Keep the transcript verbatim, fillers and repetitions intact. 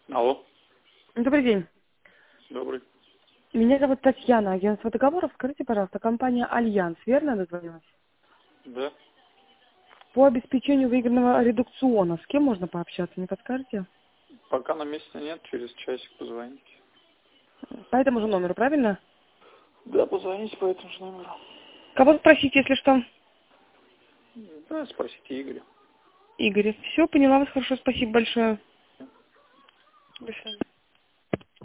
Алло. Добрый день. Добрый. Меня зовут Татьяна, агентство договоров. Скажите, пожалуйста, компания «Альянс», верно дозвонилась? Да. По обеспечению выигранного редукциона. С кем можно пообщаться, не подскажете? Пока на месте нет, через часик позвоните. По этому же номеру, правильно? Да, позвоните по этому же номеру. Кого спросить, если что? Да, спросите Игоря. Игорь. Все, поняла вас хорошо, спасибо большое. До свидания.